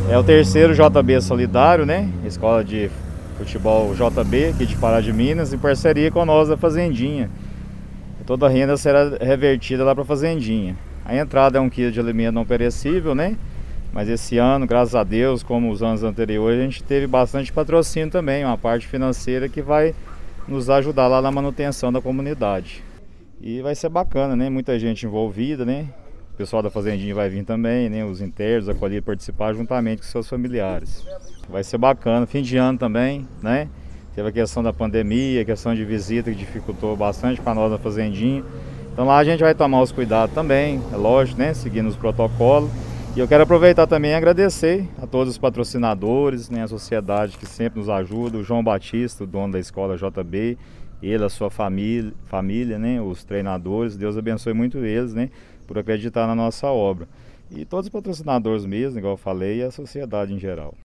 É o terceiro JB Solidário, né? Escola de Futebol JB, aqui de Pará de Minas, em parceria com nós da Fazendinha. Toda a renda será revertida lá para a Fazendinha. A entrada é 1 quilo de alimento não perecível, né? Mas esse ano, graças a Deus, como os anos anteriores, a gente teve bastante patrocínio também, uma parte financeira que vai nos ajudar lá na manutenção da comunidade. E vai ser bacana, né? Muita gente envolvida, né? O pessoal da Fazendinha vai vir também, né? Os internos, acolhidos, participar juntamente com seus familiares. Vai ser bacana, fim de ano também, né? Teve a questão da pandemia, a questão de visita que dificultou bastante para nós na Fazendinha. Então lá a gente vai tomar os cuidados também, é lógico, né? Seguindo os protocolos. E eu quero aproveitar também e agradecer a todos os patrocinadores, né? A sociedade que sempre nos ajuda, o João Batista, o dono da escola JB, ele, a sua família, né? Os treinadores, Deus abençoe muito eles, né? Por acreditar na nossa obra. E todos os patrocinadores mesmo, igual eu falei, e a sociedade em geral.